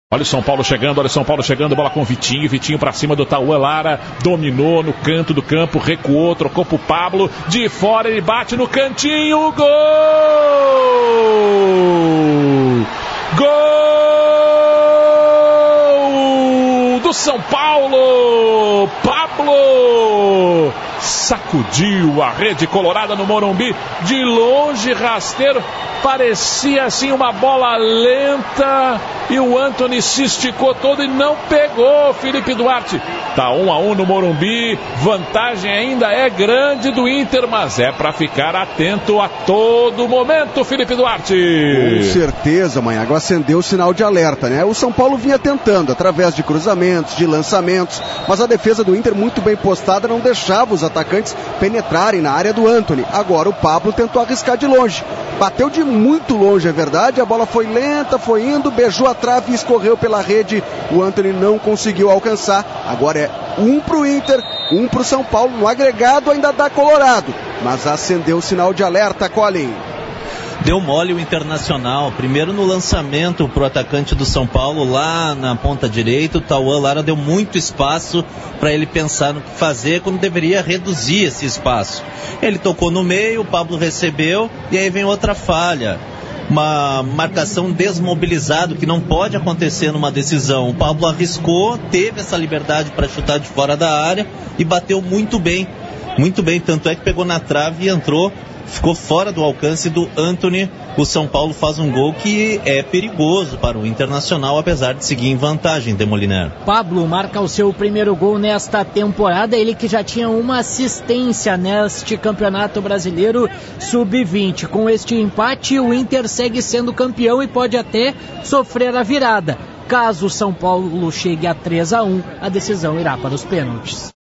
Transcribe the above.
Olha o São Paulo chegando, bola com o Vitinho pra cima do Tauan Lara, dominou no canto do campo, recuou, trocou pro Pablo, de fora ele bate no cantinho, gol! Gol do São Paulo! Pablo sacudiu a rede colorada no Morumbi, de longe, rasteiro, parecia assim uma bola lenta, e o Antony se esticou todo e não pegou. Felipe Duarte, tá 1-1 no Morumbi, vantagem ainda é grande do Inter, mas é para ficar atento a todo momento, Felipe Duarte. Com certeza, Manhago, acendeu o sinal de alerta, né? O São Paulo vinha tentando, através de cruzamentos, de lançamentos, mas a defesa do Inter, muito bem postada, não deixava os atacantes penetrarem na área do Antony. Agora o Pablo tentou arriscar de longe, bateu de muito longe, é verdade, a bola foi lenta, foi indo, beijou a trave e escorreu pela rede. O Antony não conseguiu alcançar. Agora é 1 pro Inter, 1 pro São Paulo. No agregado ainda dá Colorado, mas acendeu o sinal de alerta, Colin. Deu mole o Internacional, primeiro no lançamento pro atacante do São Paulo, lá na ponta direita, o Tauan Lara deu muito espaço para ele pensar no que fazer, quando deveria reduzir esse espaço. Ele tocou no meio, o Pablo recebeu, e aí vem outra falha. Uma marcação desmobilizada, que não pode acontecer numa decisão. O Pablo arriscou, teve essa liberdade para chutar de fora da área e bateu muito bem, tanto é que pegou na trave e entrou, ficou fora do alcance do Antony. O São Paulo faz um gol que é perigoso para o Internacional, apesar de seguir em vantagem, Demoliner. Pablo marca o seu primeiro gol nesta temporada, ele que já tinha uma assistência neste Campeonato Brasileiro Sub-20. Com este empate, o Inter segue sendo campeão e pode até sofrer a virada. Caso o São Paulo chegue a 3-1, a decisão irá para os pênaltis.